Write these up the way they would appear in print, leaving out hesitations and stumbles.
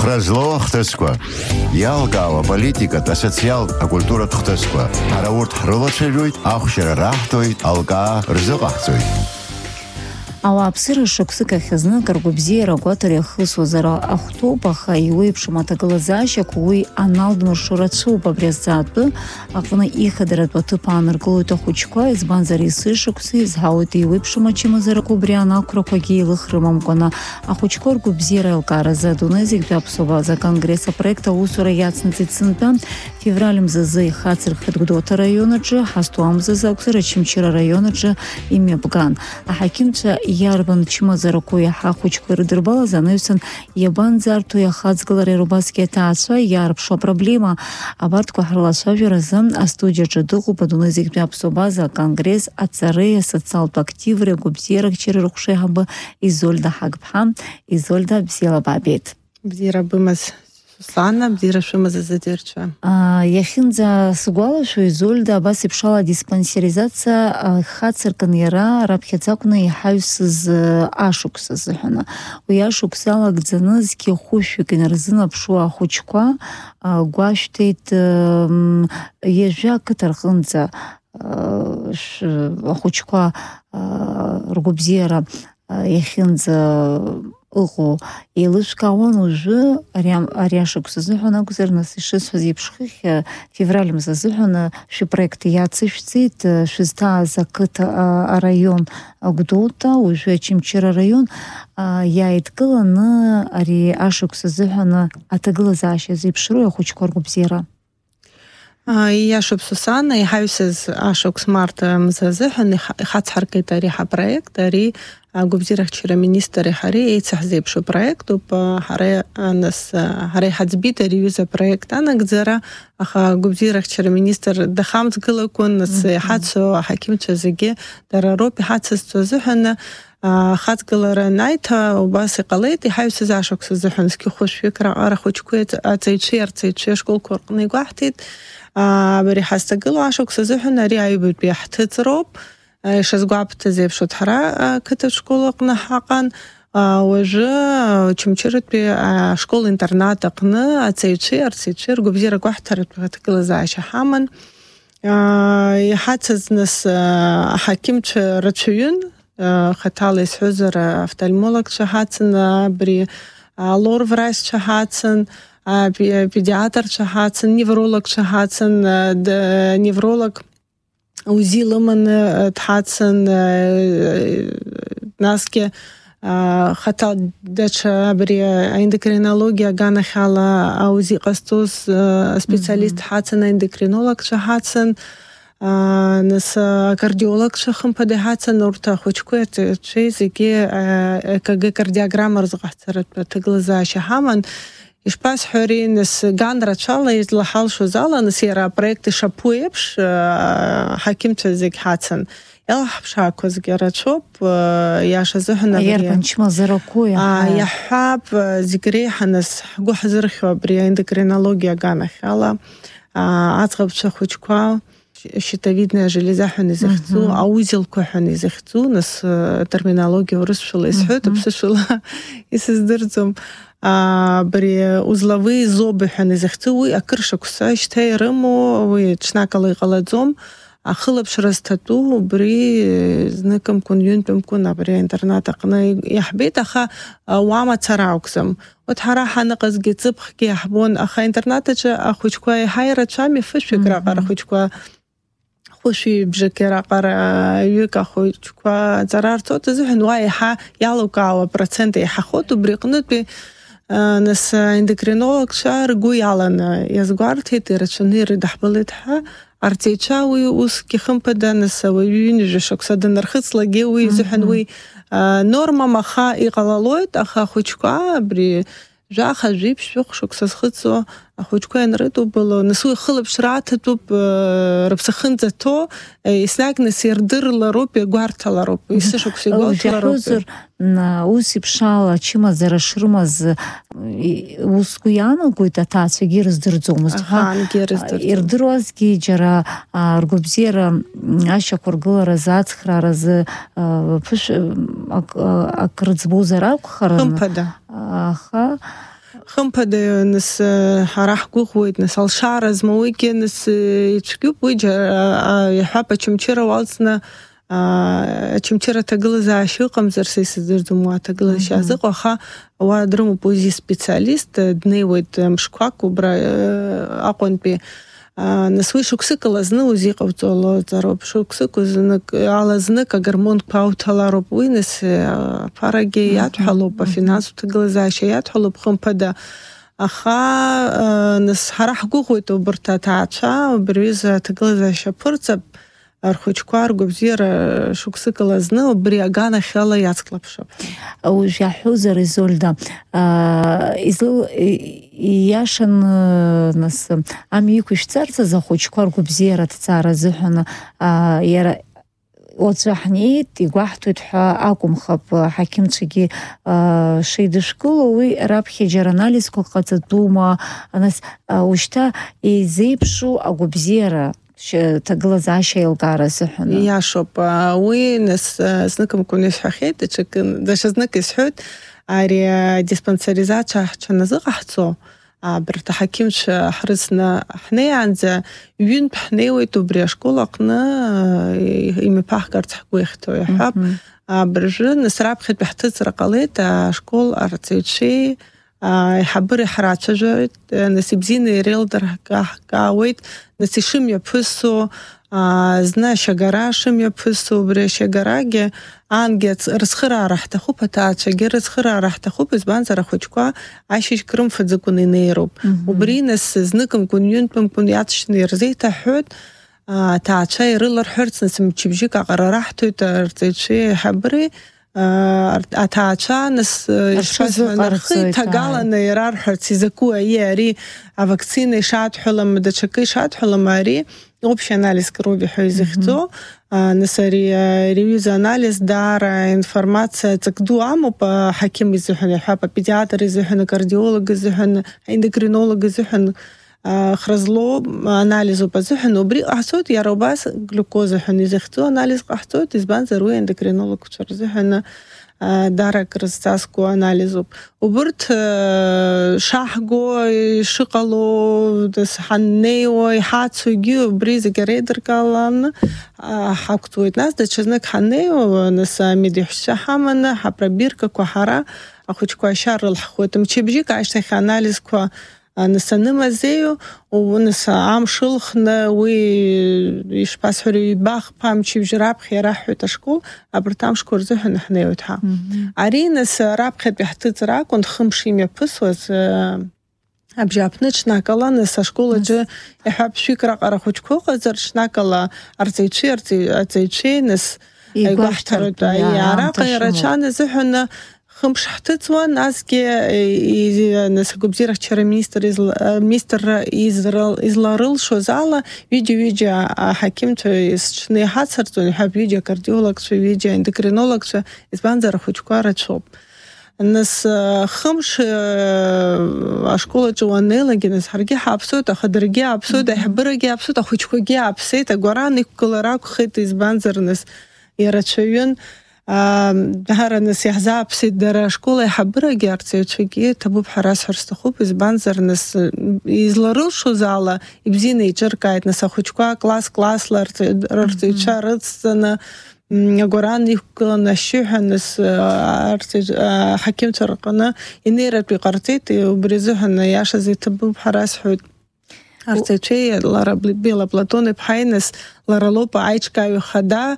Хразло хтесква. Ялгава политика та социал культура хтесква. Араурт хролачевует, ахшера рахтует, алга рзыгахтует. Ауааԥсыра шықәсык ахьазны каргәыбзиара агәаҭара иахысуаз автобаха иуеиԥшым аҭагылазаашьақәа уи аналдмыршо рацәоуп абри азҵаатәы аҟны ихадаратә аҭыԥ аанаргылоит ахәыҷқәа, избанзар есышықәса изҳауеит иуеиԥшым ачымазарақәа убри анақәрақәагьы еилых рымамкәаны ахәыҷқәа ргәыбзиара еилкааразы адунеи зегьтәи аԥсуа база конгресс апроект аусура иацнаҵеит сынтәа февраль мзазы ихацырхеит Гәдоуҭа араион аҿы, ҳастуа мзазы акәзар Очамчыра араион аҿы имҩаԥган. Аҳақьымцәа иарбан чымазарақәоу иаҳа ахәыҷқәа ирыдырбалаз анаҩсан иабанӡарҭоу иахаҵгылара иарубасгьы аҭаацәа иаарԥшу апроблема абарҭқәа ҳрылацәажәаразы астудиаҿы дыҟоуп адунеи зегьтәи аԥсуа база аконгресс аҵареи асоциалтә активреи агәабзиаракчареи рыхәшеиҳабы Изольда Ҳагԥҳа. Изольда, бзиала баабеит. Бзиара бымаз Светлана, бзиара шәымаз азыӡырҩцәа. Иахьынӡа сгәалашәо Изольда абас еиԥшала адиспансеризациа ихацыркын иара раԥхьаӡа акәны иҳаҩсыз ашықәс азыҳәаны. Уи ашықәс алагӡаны зқьи хәышәҩык инарзынаԥшуа ахәыҷқәа гәашәҭеит ҩажәа ақыҭа рҟынӡа ахәыҷқәа ргәабзиара иахьынӡа ыҟоу еилышәкаауан ужәы ари ашықәс азыҳәан акәзар, нас ишысҳәаз еиԥш хыхь февраль мза азыҳәан шәипроект иацышәҵеит шәызҭааз ақыҭа араион Гәдоуҭа, ужәы Очамчыра араион иааидкыланы ари ашықәс азыҳәан аҭагылазаашьа зеиԥшроу ахәыҷқәа ргәабзиара. Иашоуп Сусана, иҳаҩсыз ашықәс март мза азыҳәан ихацҳаркит ари ҳапроект, ари агәабзиарахьчара министри ҳареи еицаҳзеиԥшу проектуп. Ҳара иҳаӡбит ари аҩыза апроект анагӡара, аха агәабзиарахьчара министр дахамҵгылақәан, нас иҳацу аҳақьымцәа зегьы дара роуп иҳацызцо азыҳәан ахаҵгылара анааиҭа убас иҟалеит. Иҳаҩсыз ашықәс азыҳәан зқьи хәышәҩык раҟара ахәыҷқәеи аҵаҩцәеи ашколқәа рҟны игәаҳҭеит. Абри ҳазҭагылоу ашықәс азыҳәан ари аҩбатәи ҳҭыҵроуп. Ишазгәаабҭаз еиԥш ҳара ақыҭа школ аҟны ҳаҟан, уажәы Очамчыратәи ашкол-интернат аҟны аҵаҩцәеи арҵаҩцәеи ргәабзиара гәаҳҭаратәы аҭагылазаашьа ҳаман. Иҳацыз нас аҳақьымцәа рацәаҩын, хаҭала исҳәозар офтальмологцәа ҳацын, абри лор-врачцәа ҳацын, педиатрцәа ҳацын, неврологцәа ҳацын, невролог УЗИ лыманы дҳацын, насгьы хаҭа даҽа абри аендокринологиа аганахьала УЗИ ҟазҵоз специалист ҳацын, аендокринологцәа ҳацын, нас акардиологцәа хымԥада иҳацын, урҭ ахәыҷқәеи аҵаҩцәеи зегьы ЕКГ кардиограмма рзыҟаҳҵаратәы аҭагылазаашьа ҳаман. Ишԥасҳәари, нас ган рацәала излаҳалшоз ала, нас иара апроект ишаԥу еиԥш аҳақьымцәа зегь ҳацын. Иалаҳԥшаақәазгьы рацәоуп, иаша азыҳәан иарбан чмазарақәоу иаҳҳәап, зегь реиҳа нас ҳгәы ҳзырхьуа абри аендокринологиа аганахьала аӡӷабцәа хәыҷқәа щитовидная железа ҳәа изыхьӡу, аузелқәа ҳәа изыхьӡу, нас терминологиа урысшәала исҳәоит, аԥсышәала исыздырӡом. Абри узловые зоби ҳәа изыхьӡу, уи акыр шықәса шьҭа ирымоу, уи ҽнакала иҟалаӡом. Ахылаԥшра зҭатәу убри зныкымкәан, ҩынтәымкәан абри аинтернат аҟны иаҳбеит, аха уамацара акәӡам. Урҭ ҳара ҳаныҟазгьы ҵыԥхгьы иаҳбон, аха аинтернат аҿы ахәыҷқәа иаҳа ирацәами, фышәҩык раҟара ахәыҷқәа, хәышәҩыбжак раҟара ҩык ахәыҷқәа ҵара рцоит азыҳәан уа иаҳа иалукаауа процент иаҳахоит. Убри аҟнытәи нас аендокринологцәа ргәы иаланы иазгәарҭеит, ирацәаны ирыдаҳбылеит ҳәа. Арҵаҩцәа уи усгьы хымԥада, нас ауаҩы ҩынҩажәа шықәса данырхыҵлагьы уи изыҳәан уи нормам, аха иҟалалоит, аха ахәыҷқәа абри жәаха, жәиԥшь, шәых шықәса зхыҵуа ахәыҷқәа ианрыдубало, нас уи ахылаԥшра аҭатәуп, рыԥсахынӡа ҭоу, еснагь нас ирдырлароуп, игәарҭалароуп, есышықәса игәалҭалароуп. Ус еиԥшала ачымазара шрымаз усгәы иаанагоит аҭаацәагьы ирыздырӡомызт. Ирдыруазгьы џьара ргәабзиара ашьақәыргыларазы, ацхрааразы акрыӡбозар акәхарын. Хымԥада. Аха خمبدا نس راح قوت نس الشعر زمويكي نس يتشكيب ويجا يحب تشمشيرة والسنا تشمشيرة تقل زاشو قمزر سيسدر دموا تقل شازق وخا ودرمو بوزي سبيциалист دنيويت مشكواك وبرا أقون بي نسوي شوكسك لازنا وزيق أوتولو زاروب شوكسك وزنك على زنك أجرمون باوتلا روب وينس فارجيات حلوب فيناس وتجلزاشيات حلوب خمبدا أخا نس حرح قوت وبرتا تعشا وبريزة تجلزاش برتب أرخوشكوار جبزير شوكسك لازنا وبرياجانا خلا ياتكلبشب أو جحوزر إزولدا إزل ياشن نس أميكوش تارتا زخوشكوار جبزير تتارا زحنا يرا وتزحنيت يقحتو أكم خب حكيم تشجي شيد شكول ورابحي جراناليز كوكا دوما ناس وشتا إزيبشو أجبزيرة تجلزاشة يلقارا سحنا يا شوب وينس سنكم كونيش حخيت تشكن داش زنك سحوت أري ديسبانسريزات حنا زغحتو برتحكيمش حرسنا حنا عند يون بحناوي تبري شكول قنا يمي باخكر تحقويختو يحب برجن نسراب خد بحتت رقاليت شكول أرتيتشي يحبر حرات شجرة نسيبزين ريل دركاويت نسيشم يبسو زنا شجرة شم يبسو بري شجرة عنجت رسخرة راح تخوب تاعش جر رسخرة راح تخوب زبان زرا خوشكوا عايش كرم فزكوني نيروب وبرينس زنكم كون ينتم كون يعطش نيرزيتا حد تاعشي ريلر حرت نسم تشبجيك قررحتو ترتيشي حبري أتاعشا نس نرخي تقال نيرار حرت زكوا ياري فاكسين شاد حلم دتشكي شاد حلم ماري общий анализ крови حيزختو نسري ريوز аналиز دار информация تقدو عمو بحكيم الزحن حابة بيدياتر الزحن كارديولوج الزحن اندوكرينولوج الزحن خرزلو анализу بزحن وبري أحسود يا روباس جلوكوز حن يزختو аналиز أحسود يزبان زروي اندوكرينولوج وشر زحن دارك رستاسكو анализу وبرت شاحقو شقلو دس حنيو يحاتسو يجيو بريز جريدر كالان حاكتو يتناس دا چزنك حنيو نسا ميدي حشا حامن حبرا بيركا كو حرا أخوش كو شار الحخوتم چي بجيك عشتاك анализ كو نسا نمازيو ونسا عام شلخنا ويشباس حري باخ بام چي بجراب خيرا حوتا شكول أبرتام شكور زحن حنيو تها عري نسا راب خد بيحتت راك وند خمشيم يبسوز أبجابنش ناكلا نسا شكولة جا يحب شكرا قرا خوشكو قزرش ناكلا أرتيتشي نس يقحترو يعراق يرشان زحن خمش حتتوا ناسكي ناس губзирах чара министр изларыл шозала видео حكيم чны хацартун хаб видео кардиолог видео эндокринолог избанзара хочкара чоп нас خمش школа جوانيلги нас харги хапсот хадырги апсот хабырги апсот хочкоги апсет агораны колорак хит избанзар нас ярачуюн دهر نس يحزاب سيد در شكولة يحبرا جارتي وشكي تبوب حراس حرستخوب إزبانزر نس يزلرو شو زالا يبزيني يجركايت نس أخوشكوا كلاس لرتي شارتسنا قران يكون الشيح نس حكيم ترقنا ينيرت بقرتيت وبرزوهن ياشا زي تبوب حراس حود أرتيتشي لارا بيلا بلاتوني بحينس لارا لوبا عايشكا يخدا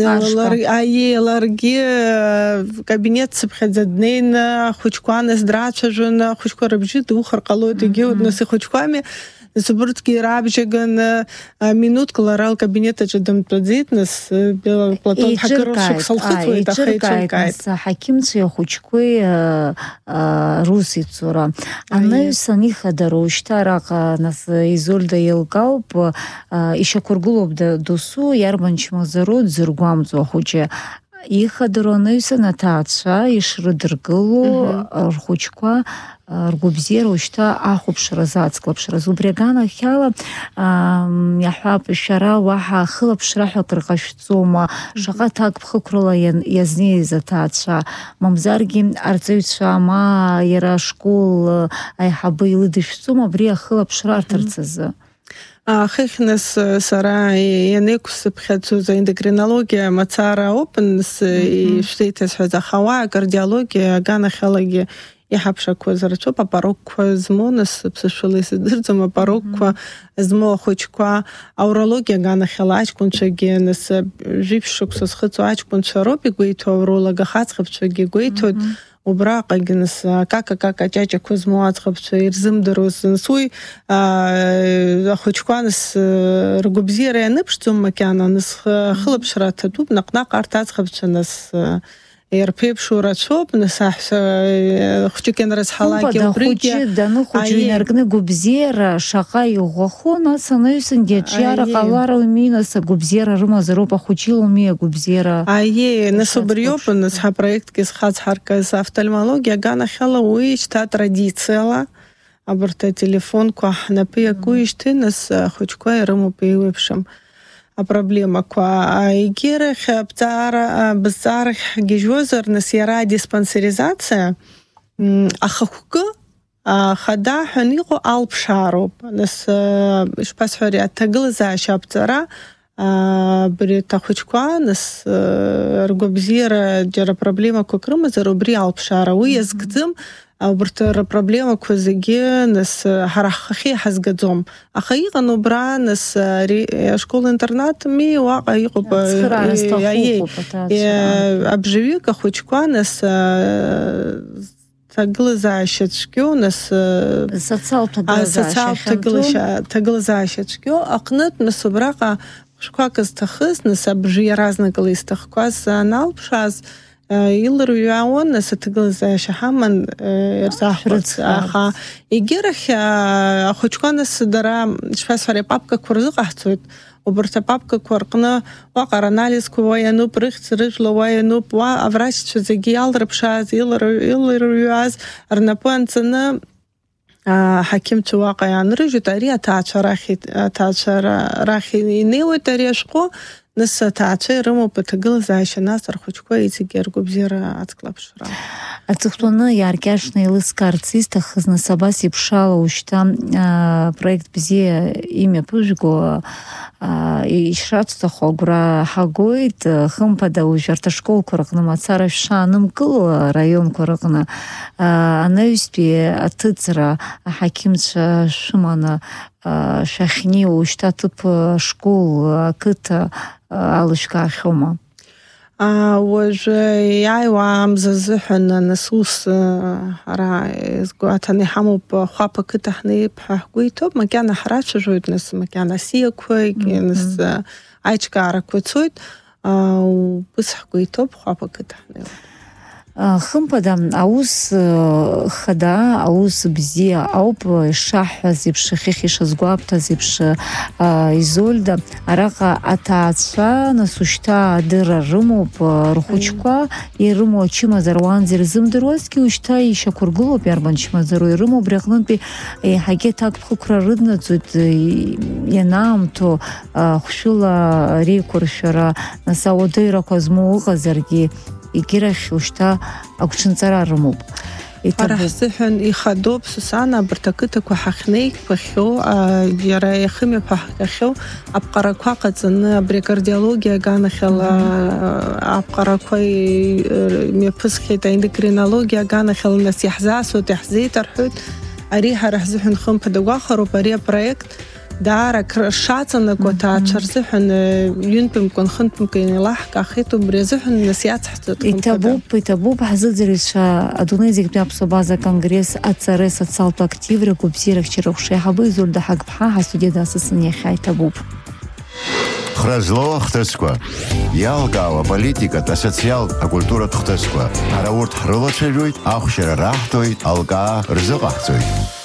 لارجي كابينет سبخت زدنين خوشكوان زدراتشا جون خوشكو ربجي دوخر قلوت جيود نسي خوشكوامي زبرتكي رابجيغن минут кларал кабинета جدم تزيد نس بيلا بلاتون حكروشك صلخت ويتخيت حكيم تسي خوشكوي روسي цора أنا سنيخ دروشتارق نس إزولدا يلقاو إيشا كورغولوب دосу ярманчма зарод зыргуамцу хоче ихадыроныйса Наташа ишрыдыргылу рхучква ргубзера ушта ахупшра зацклапшра зубрягана хяла яхап шара ваха хылапшра хакргашцома шаqa так бхыкрыла язни затаца мамзарги арцыйца ма яра школ айхабы илыдышцома бри хылапшра артырцызы Хехнес сара янекус бхацу за эндокринология мацара опенс и штейтес за хава кардиология ганахология يحبشك وزرتو باباروك زمونس بسشوليس درزما باروك زمو خوچكوا اورولوجيا غانا خلاج كونچگينس جيبشوك سخصواچ كونچروبي گويتو اورولوجا خاصخبچگي گويتو وبراقه جنس كاكا جاجا كوزموات خبچ يرزم دروس نسوي خوچكوانس رغوبزيره نبشتم مكانا نس خلبشرات دوب نقناق ارتاز خبچنس يربيب شوراتشوب نساح خوچكن راس حلاكي وبريكي دانو خوچي نرغن губзера шаqa югохона санаюсын дечара қалара уминаса губзера рыма заропа хочил умия губзера насобриёп насха проект кис хац харкас офтальмология гана хала уич та традиция аборта телефон кахна пия куишты нас хочква рыму пиевшим А проблема ква игерах бзарах гежозер насяра диспансеризация ахахука хада ханиго алпшароп нас шпасхори атаглза шаптара بريتاخوچكوا نس رغوبزير جرا проблема كوكرما زروبري алпшара уязгдым برتر проблема كوزيجي نس حرخخي حزغدوم اخيغن وبرا نس شكول интернат مي واقعيقو обживи кахучкوا نس تغلزاشچكو نس социал تغلزاشچكو اقنت نس براقه شكواكز تخص نسبجي رازنا قليستخ كواز نالبشاز يلرياون نستغلزاش حمن ارتاح اخا يجرخ اخوچكان سدرا شفاسوري بابكا كورزق احتوت وبرتا بابكا كورقنا وقر اناليز كويا نو برخت رجل ويا نو وا افراش زيجيال ربشاز يلرياز ارنابونتنا حكيم تواقع يعني رجع تاريا تاچر راخي نيو تاريشقو نس تاچر مو بتغلزاش ناس رخوچكو يزيجر губзера атклапшра ацхтоны яркашны лыскарциста хызны сабаси пшала ушта проект бизе имя пыжго и шратста хогра хагойт хымпада ужарта школ коракна мацара шаным кыл район коракна анаюспи атыцра хакимча шумана шахни ушта тып школ кыта алышка хыма وجه يعوام ززحن نصوص رأي قواتني حمو بخوابة كتحني بحقويتو مكان حراش جويت نس مكان سيكوي نس عيشكارا كوتسويت وبس حقويتو بخوابة كتحني خمپدام اوس خدا اوس بزي اوب شاح زيبش خيخيش زغوابتا زيبش изольда араqa атаца насушта дырарыму рухучка и рыму чима зарванзер зымдырваски ушта и шакургуло пярбан чима зарой рыму бряхнунпи хаге так пхукра рыдна цут янам то хушула рекуршара насаодыра казму газарги игирах ушта акчынцара рымуп Парахсыхын ихадоп сусана бартакытыку хахнейк пахё яра яхыме пахё апқараква қацыны брекардиология ганахела апқараквай мепысхета эндокринология ганахела нас яхзасу тахзит архут ариха рахзыхын хым падагахару пария проект دارا كرشاتنا كوتا تشرزحن ينبم كون خنتم كين لاحق اخيتو برزحن نسيات حتى تبوب حزدريشا ادونيزيك بيابسو بازا конгресс ацрс социалто активре губзирах чирохше хабы зулда хак бха студия асысыне хай табуб Хразло хтесква ялгава политика та социал а культура хтесква араурт хролочеруит ахшера рахтоит алга рзыгахцой